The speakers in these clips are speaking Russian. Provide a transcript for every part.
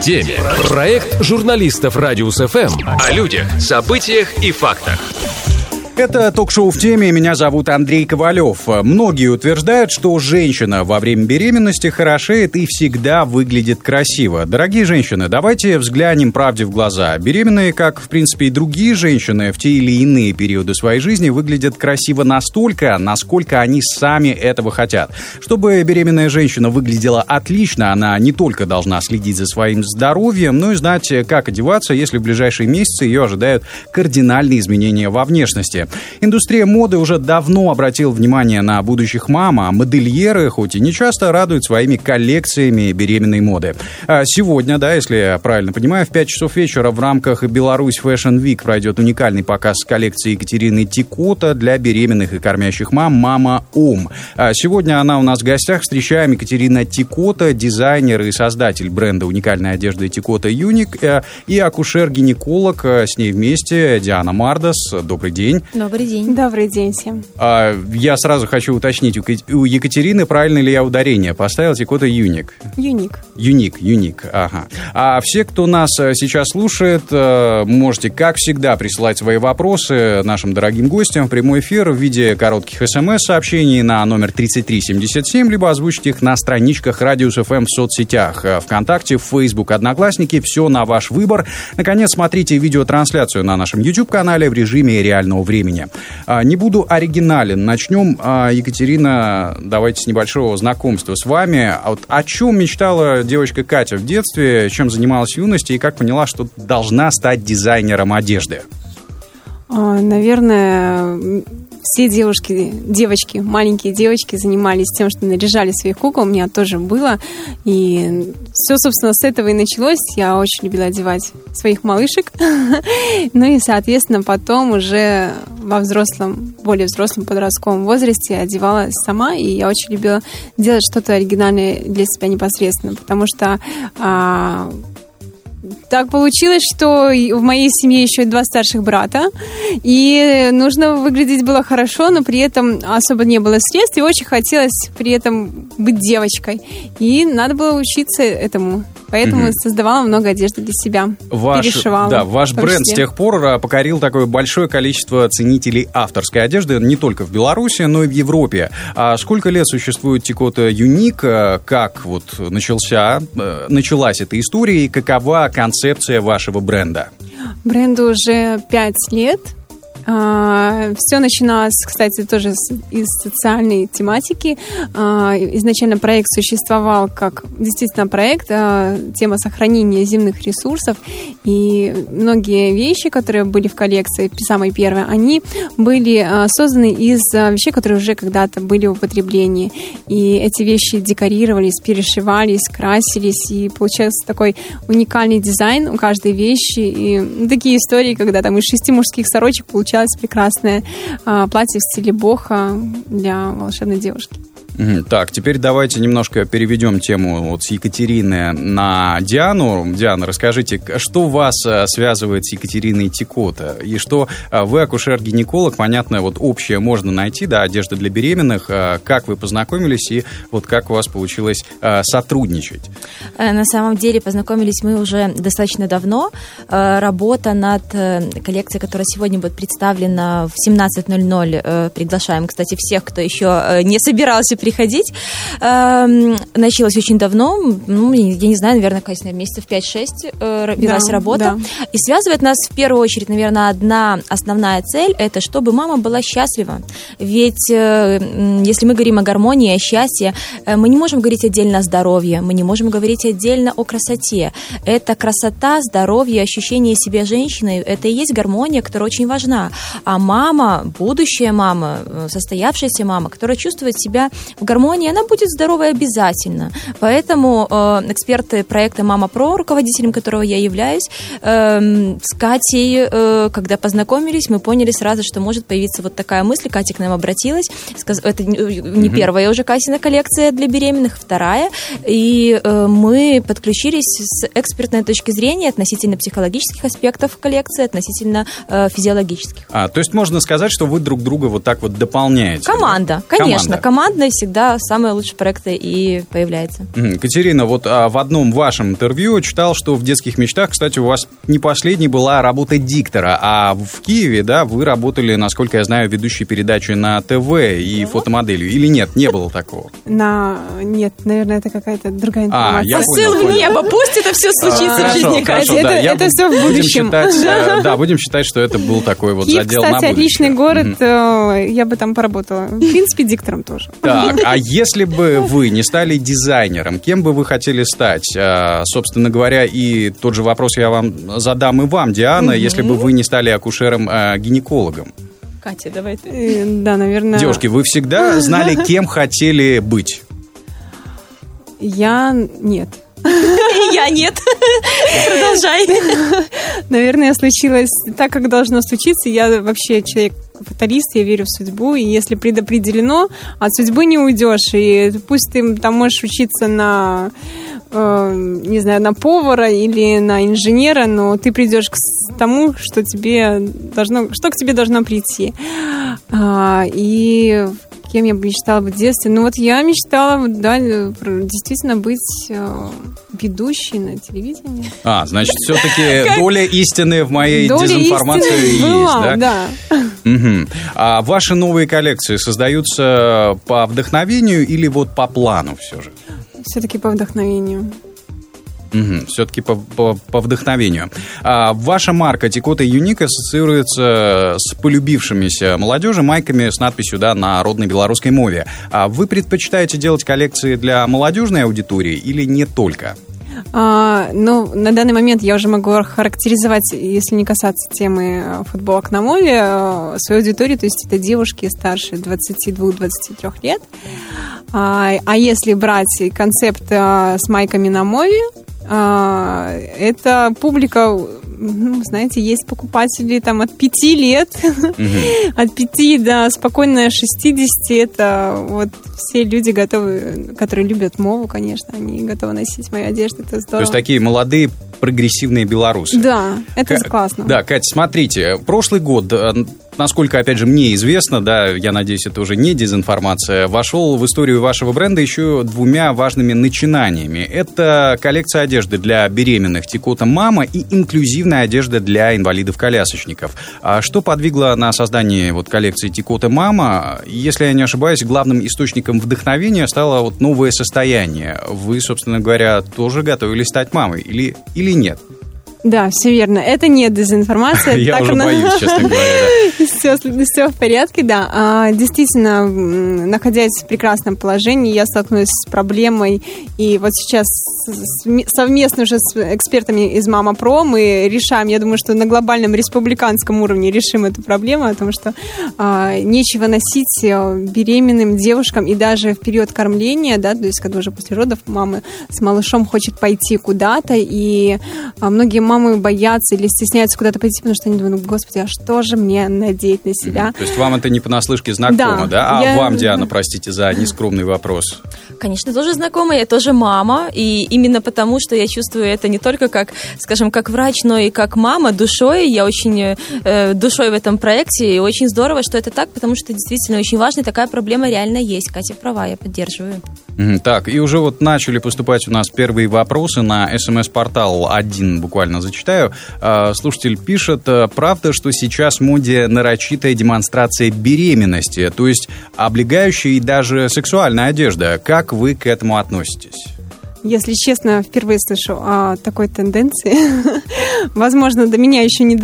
теме. Проект журналистов Радиус ФМ о людях, событиях и фактах. Это ток-шоу «В теме». Меня зовут Андрей Ковалев. Многие утверждают, что женщина во время беременности хорошеет и всегда выглядит красиво. Дорогие женщины, давайте взглянем правде в глаза. Беременные, как, в принципе, и другие женщины, в те или иные периоды своей жизни выглядят красиво настолько, насколько они сами этого хотят. Чтобы беременная женщина выглядела отлично, она не только должна следить за своим здоровьем, но и знать, как одеваться, если в ближайшие месяцы ее ожидают кардинальные изменения во внешности. Индустрия моды уже давно обратила внимание на будущих мам, а модельеры, хоть и не часто, радуют своими коллекциями беременной моды. А сегодня, если я правильно понимаю, в 5 часов вечера в рамках Беларусь Fashion Week пройдет уникальный показ коллекции Екатерины Тикота для беременных и кормящих мам «Мама Ом». А сегодня она у нас в гостях. Встречаем Екатерина Тикота, дизайнер и создатель бренда уникальной одежды Тикота Юник, и акушер-гинеколог. С ней вместе Диана Мардас. Добрый день. Добрый день. Добрый день всем. Я сразу хочу уточнить у Екатерины, правильно ли я ударение поставил. Тикота Юник. Юник, ага. А все, кто нас сейчас слушает, можете, как всегда, присылать свои вопросы нашим дорогим гостям в прямой эфир в виде коротких смс-сообщений на номер 3377, либо озвучить их на страничках Радиус ФМ в соцсетях, ВКонтакте, Facebook, Одноклассники. Все на ваш выбор. Наконец, смотрите видеотрансляцию на нашем YouTube-канале в режиме реального времени. Не буду оригинален. Начнем, Екатерина, давайте с небольшого знакомства с вами. О чем мечтала девочка Катя в детстве, чем занималась в юности и как поняла, что должна стать дизайнером одежды? Наверное, все девочки, маленькие девочки занимались тем, что наряжали своих кукол. У меня тоже было. И все, собственно, с этого и началось. Я очень любила одевать своих малышек. Ну и, соответственно, потом уже во более взрослом подростковом возрасте одевалась сама. И я очень любила делать что-то оригинальное для себя непосредственно. Потому что так получилось, что в моей семье еще и 2 старших брата, и нужно выглядеть было хорошо, но при этом особо не было средств, и очень хотелось при этом быть девочкой. И надо было учиться этому. Поэтому создавала много одежды для себя, перешивала. Да, ваш бренд с тех пор покорил такое большое количество ценителей авторской одежды не только в Беларуси, но и в Европе. А сколько лет существует Тикота Юник? Как началась эта история и какова концепция вашего бренда? Бренду уже 5 лет. Все начиналось, кстати, тоже из социальной тематики. Изначально проект существовал как действительно проект, тема сохранения земных ресурсов. И многие вещи, которые были в коллекции, самые первые, они были созданы из вещей, которые уже когда-то были в употреблении. И эти вещи декорировались, перешивались, красились. И получался такой уникальный дизайн у каждой вещи. И такие истории, когда там из 6 мужских сорочек получалось прекрасное платье в стиле бохо для волшебной девушки. Так, теперь давайте немножко переведем тему с Екатерины на Диану. Диана, расскажите, что вас связывает с Екатериной Тикота? И что вы акушер-гинеколог, понятно, общее можно найти, одежда для беременных. Как вы познакомились и как у вас получилось сотрудничать? На самом деле познакомились мы уже достаточно давно. Работа над коллекцией, которая сегодня будет представлена в 17:00. Приглашаем, кстати, всех, кто еще не собирался приходить. Началось очень давно, я не знаю, наверное, месяцев 5-6 велась работа. Да. И связывает нас в первую очередь, наверное, одна основная цель, это чтобы мама была счастлива. Ведь если мы говорим о гармонии, о счастье, мы не можем говорить отдельно о здоровье, мы не можем говорить отдельно о красоте. Это красота, здоровье, ощущение себя женщиной, это и есть гармония, которая очень важна. А мама, будущая мама, состоявшаяся мама, которая чувствует себя в гармонии, она будет здоровой обязательно. Поэтому эксперты проекта «Мама Про», руководителем которого я являюсь, с Катей, когда познакомились, мы поняли сразу, что может появиться такая мысль. Катя к нам обратилась. Это не первая уже Катина коллекция для беременных, вторая. И мы подключились с экспертной точки зрения относительно психологических аспектов коллекции, относительно физиологических. То есть можно сказать, что вы друг друга так дополняете? Команда, конечно. Командная всегда всегда самые лучшие проекты и появляются. Катерина, вот в одном вашем интервью читал, что в детских мечтах, кстати, у вас не последней была работа диктора, а в Киеве, да, вы работали, насколько я знаю, ведущей передачи на ТВ и фотомоделью. Или нет, не было такого? Нет, наверное, это какая-то другая информация. Посыл в небо, пусть это все случится в жизни, Катя. Это все в будущем. Будем считать, что это был такой вот Киев, задел на будущее. кстати, отличный город, я бы там поработала. В принципе, диктором тоже. Так, а если бы вы не стали дизайнером, кем бы вы хотели стать? Собственно говоря, и тот же вопрос я вам задам и вам, Диана, если бы вы не стали акушером-гинекологом. Катя, давай ты. Да, наверное. Девушки, вы всегда знали, кем хотели быть? Нет. Я нет. Продолжай. Наверное, случилось так, как должно случиться. Я вообще человек-фаталист, я верю в судьбу. И если предопределено, от судьбы не уйдешь. И пусть ты там можешь учиться на, не знаю, на повара или на инженера, но ты придешь к тому, что к тебе должно прийти. И кем я бы мечтала в детстве? Ну вот я мечтала, да, действительно быть ведущей на телевидении. Значит, все-таки доля истины в моей дезинформации есть, да? Угу. А ваши новые коллекции создаются по вдохновению или вот по плану все же? Все-таки по вдохновению. Все-таки по вдохновению. Ваша марка Тикота Юник ассоциируется с полюбившимися молодежи майками с надписью, да, на родной белорусской мове. Вы предпочитаете делать коллекции для молодежной аудитории или не только? Ну, на данный момент я уже могу характеризовать, если не касаться темы футболок на мове, свою аудиторию, то есть это девушки старше 22-23 лет. А если брать концепт с майками на мове, это публика, ну, знаете, есть покупатели там от 5 лет, от 5 до спокойно 60, это вот все люди готовы, которые любят мову, конечно, они готовы носить мою одежду, это здорово. То есть такие молодые прогрессивные белорусы. Да, это классно. Да, Катя, смотрите, прошлый год, насколько, опять же, мне известно, да, я надеюсь, это уже не дезинформация, вошел в историю вашего бренда еще 2 важными начинаниями. Это коллекция одежды для беременных Тикота Мама и инклюзивная одежда для инвалидов-колясочников. А что подвигло на создание вот коллекции Тикота Мама? Если я не ошибаюсь, главным источником вдохновения стало вот новое состояние. Вы, собственно говоря, тоже готовились стать мамой или нет? Да, все верно. Это не дезинформация. Я уже боюсь, честно говоря. Все в порядке, да. Действительно, находясь в прекрасном положении, я столкнулась с проблемой. И вот сейчас совместно уже с экспертами из Мама Про мы решаем, я думаю, что на глобальном республиканском уровне решим эту проблему, о том, что нечего носить беременным девушкам и даже в период кормления, да, то есть когда уже после родов мама с малышом хочет пойти куда-то, и многие мамы боятся или стесняются куда-то пойти, потому что они думают, господи, а что же мне надеть на себя? То есть вам это не понаслышке знакомо, да? А вам, Диана, простите за нескромный вопрос. Конечно, тоже знакома, я тоже мама, и именно потому, что я чувствую это не только как, скажем, как врач, но и как мама душой. Я очень душой в этом проекте, и очень здорово, что это так, потому что действительно очень важно, и такая проблема реально есть. Катя права, я поддерживаю. Так, и уже вот начали поступать у нас первые вопросы на СМС-портал. Один буквально зачитаю. Слушатель пишет: правда, что сейчас в моде нарочитая демонстрация беременности, то есть облегающая и даже сексуальная одежда. Как вы к этому относитесь? Если честно, впервые слышу о такой тенденции. Возможно, до меня еще не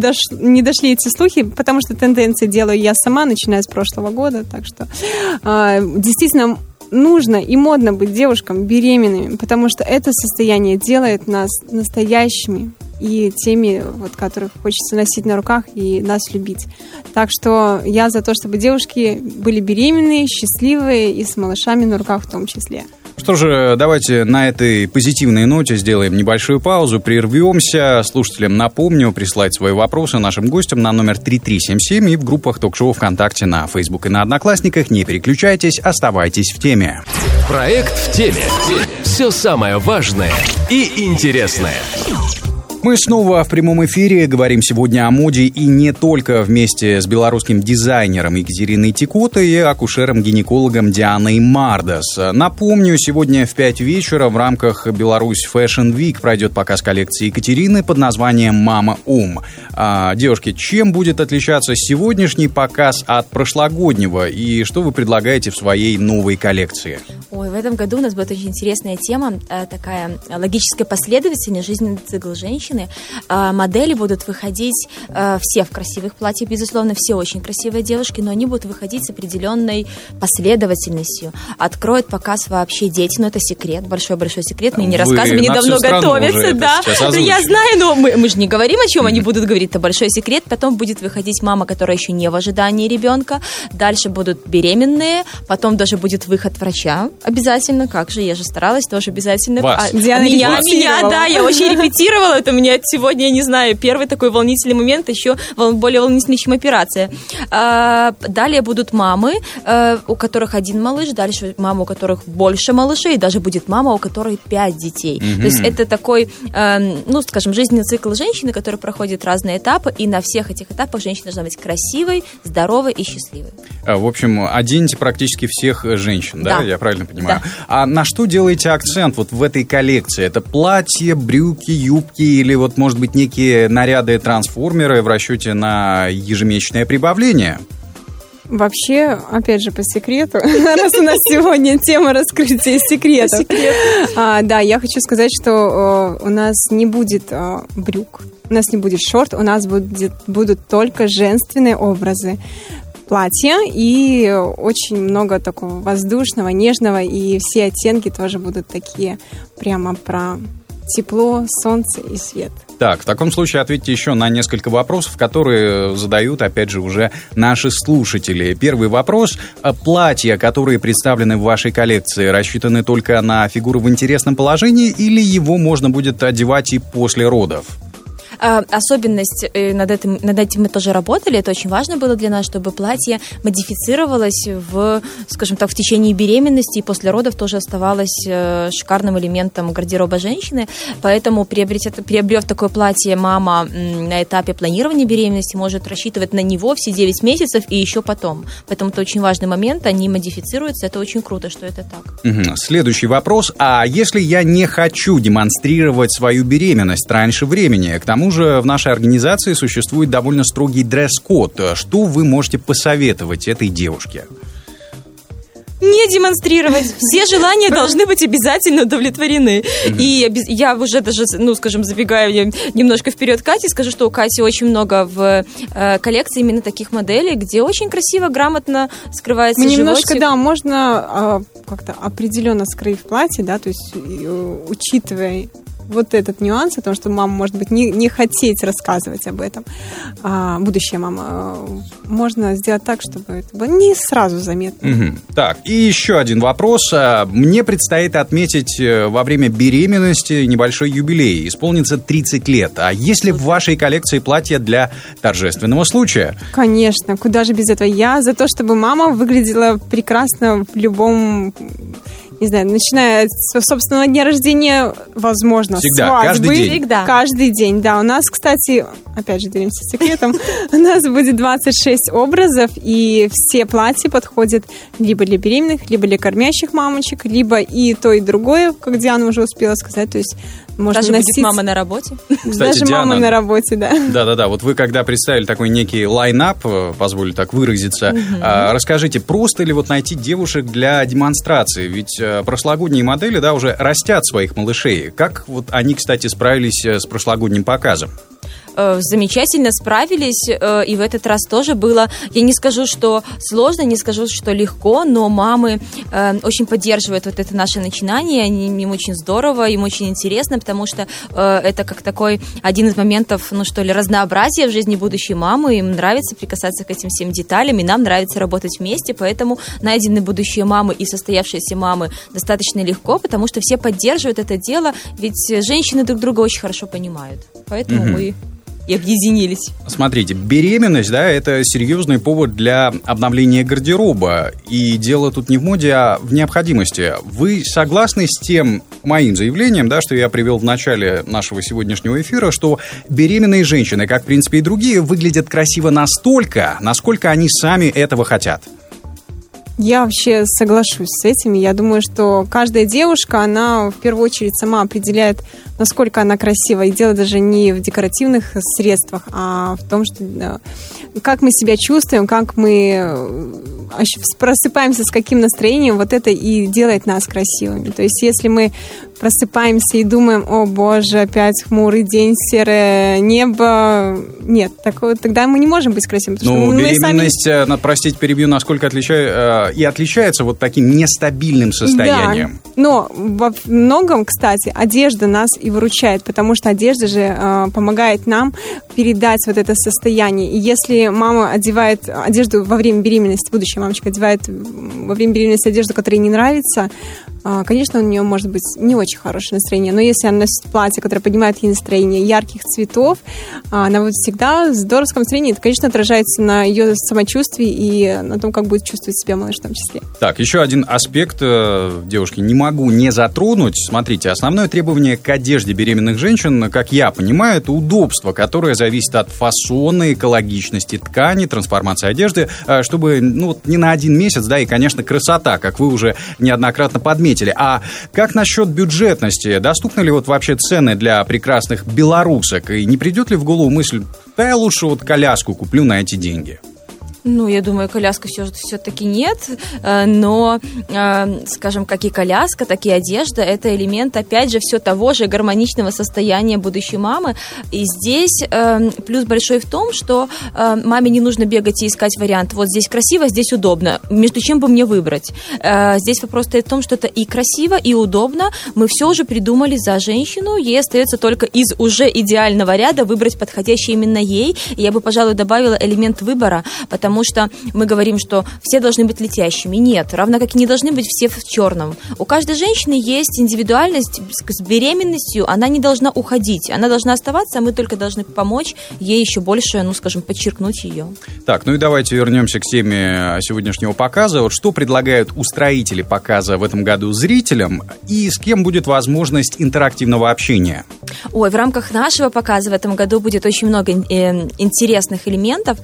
дошли эти слухи, потому что тенденции делаю я сама, начиная с прошлого года. Так что действительно нужно и модно быть девушкам беременными, потому что это состояние делает нас настоящими и теми, вот, которых хочется носить на руках и нас любить. Так что я за то, чтобы девушки были беременные, счастливые и с малышами на руках в том числе. Что же, давайте на этой позитивной ноте сделаем небольшую паузу, прервемся. Слушателям напомню прислать свои вопросы нашим гостям на номер 3377 и в группах ток-шоу ВКонтакте, на Facebook и на Одноклассниках. Не переключайтесь, оставайтесь в теме. Проект в теме. Все самое важное и интересное. Мы снова в прямом эфире, говорим сегодня о моде и не только, вместе с белорусским дизайнером Екатериной Тикотой и акушером-гинекологом Дианой Мардас. Напомню, сегодня в 5 вечера в рамках Беларусь Fashion Week пройдет показ коллекции Екатерины под названием «Мама Ум». Девушки, чем будет отличаться сегодняшний показ от прошлогоднего и что вы предлагаете в своей новой коллекции? Ой, в этом году у нас будет очень интересная тема, такая логическая последовательность, жизненный цикл женщины. Модели будут выходить все в красивых платьях, безусловно, все очень красивые девушки, но они будут выходить с определенной последовательностью. Откроют показ вообще дети, но это секрет, большой-большой секрет, мне не рассказывали, они давно готовятся, да. Я знаю, но мы же не говорим, о чем они будут говорить, это большой секрет. Потом будет выходить мама, которая еще не в ожидании ребенка, дальше будут беременные, потом даже будет выход врача обязательно, как же, я же старалась, тоже обязательно. Меня, да, я очень репетировала, это у меня сегодня, я не знаю, первый такой волнительный момент, еще более волнительный, чем операция. Далее будут мамы, у которых один малыш, дальше мамы, у которых больше малышей, даже будет мама, у которой 5 детей. То есть это такой, скажем, жизненный цикл женщины, который проходит разные этапы, и на всех этих этапах женщина должна быть красивой, здоровой и счастливой. В общем, оденете практически всех женщин, да? Я правильно понимаю? Да. А на что делаете акцент вот в этой коллекции? Это платье, брюки, юбки или вот, может быть, некие наряды-трансформеры в расчете на ежемесячное прибавление? Вообще, опять же, по секрету, раз у нас сегодня тема раскрытия секретов. Да, я хочу сказать, что у нас не будет брюк, у нас не будет шорт, у нас будут только женственные образы. Платья и очень много такого воздушного, нежного, и все оттенки тоже будут такие прямо про тепло, солнце и свет. Так, в таком случае ответьте еще на несколько вопросов, которые задают, опять же, уже наши слушатели. Первый вопрос. Платья, которые представлены в вашей коллекции, рассчитаны только на фигуру в интересном положении или его можно будет одевать и после родов? Особенность, над этим мы тоже работали, это очень важно было для нас, чтобы платье модифицировалось скажем так, в течение беременности и после родов тоже оставалось шикарным элементом гардероба женщины, поэтому приобрев такое платье, мама на этапе планирования беременности может рассчитывать на него все 9 месяцев и еще потом. Поэтому это очень важный момент, они модифицируются, это очень круто, что это так. Следующий вопрос. А если я не хочу демонстрировать свою беременность раньше времени, к тому же в нашей организации существует довольно строгий дресс-код. Что вы можете посоветовать этой девушке? Не демонстрировать. Все желания должны быть обязательно удовлетворены. И я уже даже, скажем, забегаю немножко вперед Кате, скажу, что у Кати очень много в коллекции именно таких моделей, где очень красиво, грамотно скрывается животик. Немножко, да, можно как-то определенно скрыть платье, да, то есть учитывая вот этот нюанс, о том, что мама, может быть, не хотеть рассказывать об этом, будущая мама, можно сделать так, чтобы это было не сразу заметно. Так, и еще один вопрос. Мне предстоит отметить во время беременности небольшой юбилей. Исполнится 30 лет. А есть ли в вашей коллекции платья для торжественного случая? Конечно, куда же без этого. Я за то, чтобы мама выглядела прекрасно в любом... Не знаю, начиная с собственного дня рождения, возможно, всегда, свадьбы. каждый день. Всегда. Каждый день, да. У нас, кстати, опять же, делимся секретом, у нас будет 26 образов, и все платья подходят либо для беременных, либо для кормящих мамочек, либо и то, и другое, как Диана уже успела сказать, то есть можно даже носить... будет мама на работе. Кстати, даже Диана, мама на работе, да. Да-да-да, вот вы когда представили такой некий лайн-ап, позволю так выразиться, расскажите, просто ли вот найти девушек для демонстрации? Ведь прошлогодние модели, да, уже растят своих малышей. Как вот они, кстати, справились с прошлогодним показом? Замечательно справились, и в этот раз тоже было, я не скажу, что сложно, не скажу, что легко, но мамы очень поддерживают вот это наше начинание, им очень здорово, им очень интересно, потому что это как такой один из моментов, разнообразия в жизни будущей мамы, им нравится прикасаться к этим всем деталям, и нам нравится работать вместе, поэтому найдены будущие мамы и состоявшиеся мамы достаточно легко, потому что все поддерживают это дело, ведь женщины друг друга очень хорошо понимают, поэтому мы и объединились. Смотрите, беременность, да, это серьезный повод для обновления гардероба. И дело тут не в моде, а в необходимости. Вы согласны с тем моим заявлением, да, что я привел в начале нашего сегодняшнего эфира, что беременные женщины, как, в принципе, и другие, выглядят красиво настолько, насколько они сами этого хотят? Я вообще соглашусь с этим. Я думаю, что каждая девушка, она в первую очередь сама определяет, насколько она красива. И дело даже не в декоративных средствах, а в том, что как мы себя чувствуем, как мы просыпаемся с каким настроением, вот это и делает нас красивыми. То есть если мы просыпаемся и думаем: о боже, опять хмурый день, серое небо, нет, такого, тогда мы не можем быть красивыми. Ну, беременность, простите, перебью, насколько отличается вот таким нестабильным состоянием. Да, но во многом, кстати, одежда нас и выручает, потому что одежда же помогает нам передать вот это состояние. И если мама одевает одежду во время беременности, будущая мамочка одевает во время беременности одежду, которая ей не нравится, конечно, у нее может быть не очень хорошее настроение, но если она носит платье, которое поднимает ей настроение ярких цветов, она будет всегда в здоровском настроении. Это, конечно, отражается на ее самочувствии и на том, как будет чувствовать себя малыш в том числе. Так, еще один аспект, девушки, не могу не затронуть. Смотрите, основное требование к одежде беременных женщин, как я понимаю, это удобство, которое зависит от фасона, экологичности ткани, трансформации одежды, чтобы, не на один месяц, да, и, конечно, красота, как вы уже неоднократно подметили. А как насчет бюджетности? Доступны ли вот вообще цены для прекрасных белорусок? И не придет ли в голову мысль: да я лучше вот коляску куплю на эти деньги? Я думаю, коляска все-таки нет, но, скажем, как и коляска, так и одежда – это элемент, опять же, все того же гармоничного состояния будущей мамы. И здесь плюс большой в том, что маме не нужно бегать и искать вариант: вот здесь красиво, здесь удобно, между чем бы мне выбрать. Здесь вопрос стоит в том, что это и красиво, и удобно. Мы все уже придумали за женщину, ей остается только из уже идеального ряда выбрать подходящий именно ей. И я бы, пожалуй, добавила элемент выбора, потому что мы говорим, что все должны быть летящими. Нет, равно как и не должны быть все в черном. У каждой женщины есть индивидуальность с беременностью, она не должна уходить, она должна оставаться, а мы только должны помочь ей еще больше, подчеркнуть ее. Так, и давайте вернемся к теме сегодняшнего показа. Вот что предлагают устроители показа в этом году зрителям и с кем будет возможность интерактивного общения? В рамках нашего показа в этом году будет очень много интересных элементов.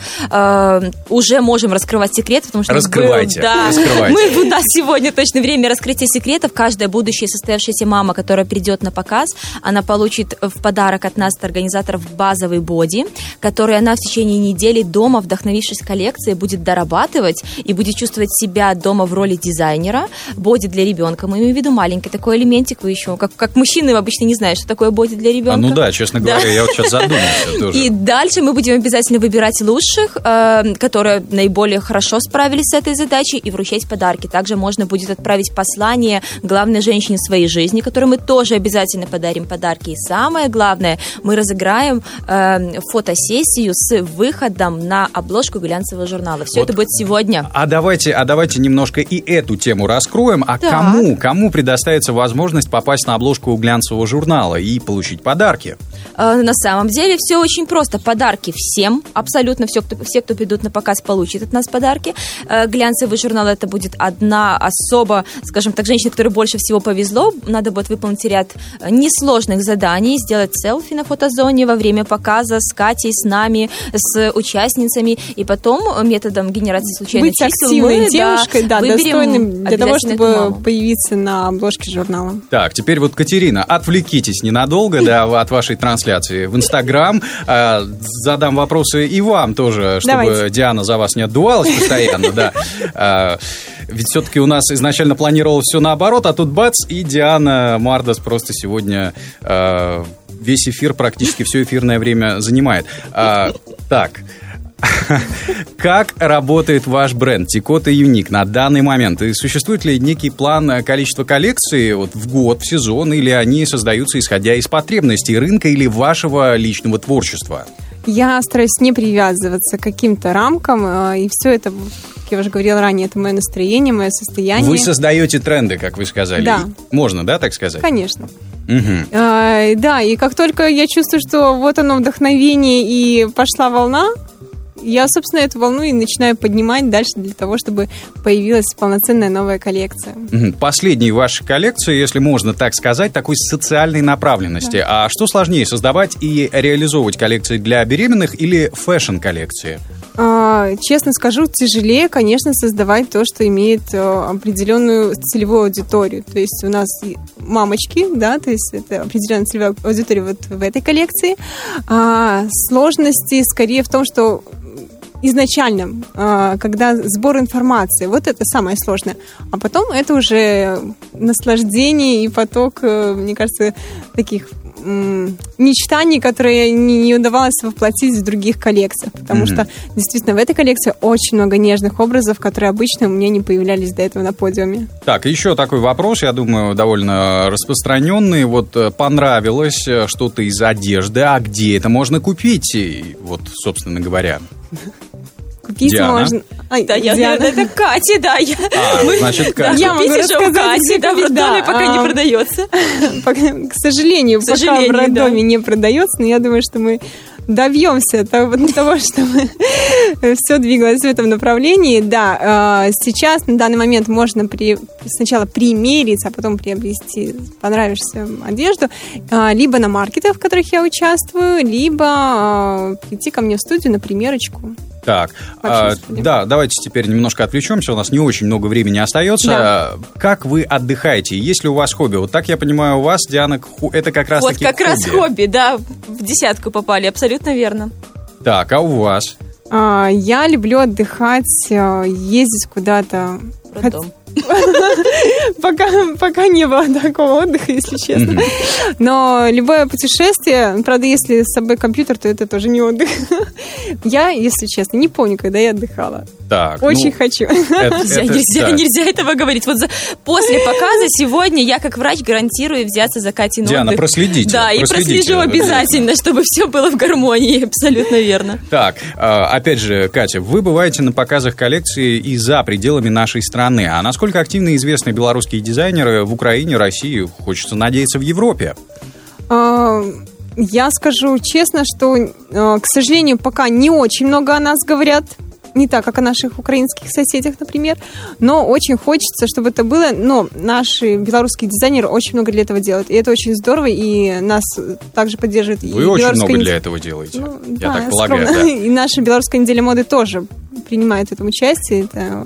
Уже можем раскрывать секреты, потому что раскрывайте. Мы у нас сегодня точно время раскрытия секретов. Каждая будущая состоявшаяся мама, которая придет на показ, она получит в подарок от нас, от организаторов, базовый боди, который она в течение недели дома, вдохновившись коллекцией, будет дорабатывать и будет чувствовать себя дома в роли дизайнера. Боди для ребенка. Мы имеем в виду маленький такой элементик. Вы еще, как мужчины, обычно не знают, что такое боди для ребенка. Честно говоря, я вот сейчас задумался тоже. И дальше мы будем обязательно выбирать лучших, которые наиболее хорошо справились с этой задачей, и вручать подарки. Также можно будет отправить послание главной женщине в своей жизни, которой мы тоже обязательно подарим подарки. И самое главное, мы разыграем фотосессию с выходом на обложку глянцевого журнала. Все это будет сегодня. А давайте немножко и эту тему раскроем. Кому предоставится возможность попасть на обложку глянцевого журнала и получить подарки? На самом деле все очень просто. Подарки всем, абсолютно все, кто придут на показ, получит от нас подарки. Глянцевый журнал — это будет одна особо, скажем так, женщина, которой больше всего повезло. Надо будет выполнить ряд несложных заданий, сделать селфи на фотозоне во время показа с Катей, с нами, с участницами, и потом методом генерации случайных чисел быть активной девушкой, достойным для того, чтобы появиться на обложке журнала. Так, теперь вот, Катерина, отвлекитесь ненадолго, от вашей трансляции в Инстаграм. Задам вопросы и вам тоже, чтобы Давайте. Диана за вас не отдувалась постоянно, да. Ведь все-таки у нас изначально планировалось все наоборот, а тут бац, и Диана Мардас просто сегодня весь эфир, практически все эфирное время занимает. Так, как работает ваш бренд Тикота Юник на данный момент? И существует ли некий план количества коллекций в год, в сезон, или они создаются исходя из потребностей рынка или вашего личного творчества? Я стараюсь не привязываться к каким-то рамкам, и все это, как я уже говорила ранее, это мое настроение, мое состояние. Вы создаете тренды, как вы сказали. Да. Можно, да, так сказать? Конечно. Да, и как только я чувствую, что вот оно вдохновение и пошла волна, я, собственно, эту волну и начинаю поднимать дальше для того, чтобы появилась полноценная новая коллекция. Последние ваши коллекции, если можно так сказать, такой социальной направленности. Да. А что сложнее, создавать и реализовывать коллекции для беременных или фэшн-коллекции? Честно скажу, тяжелее, конечно, создавать то, что имеет определенную целевую аудиторию. То есть у нас мамочки, да, то есть это определенная целевая аудитория вот в этой коллекции. Сложности скорее в том, что изначально, когда сбор информации, вот это самое сложное. А потом это уже наслаждение и поток, мне кажется, таких мечтаний, которые не удавалось воплотить в других коллекциях. Потому что, действительно, в этой коллекции очень много нежных образов, которые обычно у меня не появлялись до этого на подиуме. Так, еще такой вопрос, я думаю, довольно распространенный. Вот понравилось что-то из одежды, а где это можно купить? И вот, собственно говоря... Купить Диана. можно. Это Катя, да. Значит, Катя. Я могу рассказать, Катя, да, в роддоме пока не продается. К сожалению, пока в роддоме не продается, но я думаю, что мы добьемся того, чтобы все двигалось в этом направлении. Да, сейчас, на данный момент, можно сначала примериться, а потом приобрести понравившуюся одежду либо на маркетах, в которых я участвую, либо прийти ко мне в студию на примерочку. Так, да, давайте теперь немножко отвлечемся, у нас не очень много времени остается. Да. Как вы отдыхаете? Есть ли у вас хобби? Вот так я понимаю, у вас, Диана, это как раз таки хобби. Вот как раз хобби, да, в десятку попали, абсолютно верно. Так, а у вас? Я люблю отдыхать, ездить куда-то. Пока не было такого отдыха, если честно. Но любое путешествие, правда, если с собой компьютер, то это тоже не отдых. Я, если честно, не помню, когда я отдыхала. Так, очень хочу. Нельзя этого говорить. Вот после показа сегодня я, как врач, гарантирую взяться за Катин отдых. Диана, проследите. Да, и прослежу обязательно, чтобы все было в гармонии. Абсолютно верно. Так, опять же, Катя, вы бываете на показах коллекции и за пределами нашей страны. А насколько активно известны белорусские дизайнеры в Украине, России, хочется надеяться, в Европе? Я скажу честно, что, к сожалению, пока не очень много о нас говорят. Не так, как о наших украинских соседях, например. Но очень хочется, чтобы это было. Но наши белорусские дизайнеры очень много для этого делают. И это очень здорово, и нас также поддерживает. Вы очень много для этого делаете, я так полагаю. Да. И наша белорусская неделя моды тоже принимает в этом участие. Это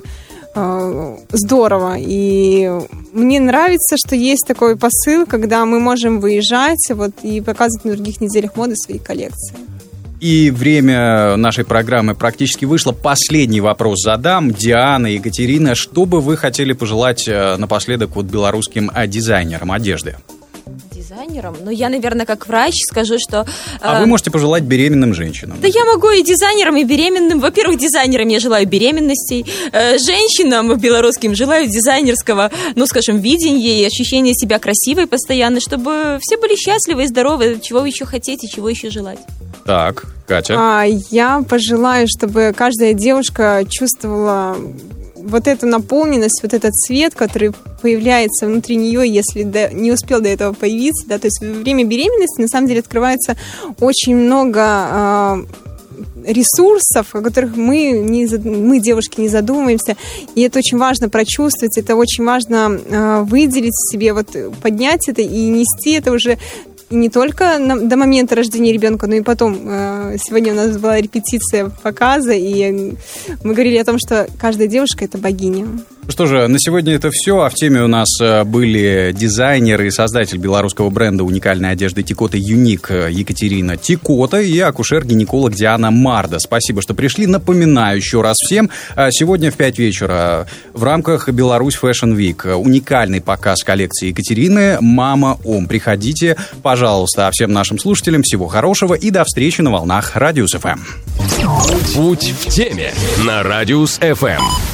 здорово. И мне нравится, что есть такой посыл, когда мы можем выезжать и показывать на других неделях моды свои коллекции. И время нашей программы практически вышло. Последний вопрос задам. Диана, Екатерина, что бы вы хотели пожелать напоследок белорусским дизайнерам одежды? Дизайнером? Ну, я, наверное, как врач скажу, что... А вы можете пожелать беременным женщинам? Да я могу и дизайнерам, и беременным. Во-первых, дизайнерам я желаю беременностей. Женщинам белорусским желаю дизайнерского, видения и ощущения себя красивой постоянно, чтобы все были счастливы и здоровы. Чего вы еще хотите, чего еще желать? Так, Катя. Я пожелаю, чтобы каждая девушка чувствовала вот эту наполненность, вот этот цвет, который появляется внутри нее, если не успел до этого появиться. Да, то есть во время беременности, на самом деле, открывается очень много ресурсов, о которых мы, девушки, не задумываемся. И это очень важно прочувствовать, это очень важно выделить себе, поднять это и нести это уже не только до момента рождения ребенка, но и потом. Сегодня у нас была репетиция показа, и мы говорили о том, что каждая девушка – это богиня. Что же, на сегодня это все. А в теме у нас были дизайнер и создатель белорусского бренда уникальной одежды Тикота Юник Екатерина Тикота и акушер-гинеколог Диана Марда. Спасибо, что пришли. Напоминаю еще раз всем, сегодня в 5 вечера в рамках Беларусь Fashion Week уникальный показ коллекции Екатерины «Мама Ом». Приходите, пожалуйста. А всем нашим слушателям всего хорошего и до встречи на волнах Радиус ФМ. Путь в теме на Радиус ФМ.